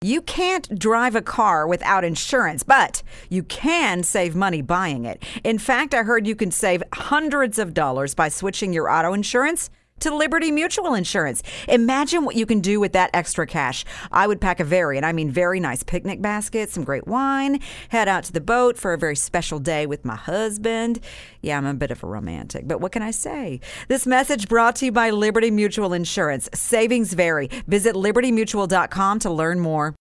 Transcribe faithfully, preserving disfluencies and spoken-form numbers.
You can't drive a car without insurance, but you can save money buying it. In fact, I heard you can save hundreds of dollars by switching your auto insurance to Liberty Mutual Insurance. Imagine what you can do with that extra cash. I would pack a very, and I mean very nice picnic basket, some great wine, head out to the boat for a very special day with my husband. Yeah, I'm a bit of a romantic, but what can I say? This message brought to you by Liberty Mutual Insurance. Savings vary. Visit liberty mutual dot com to learn more.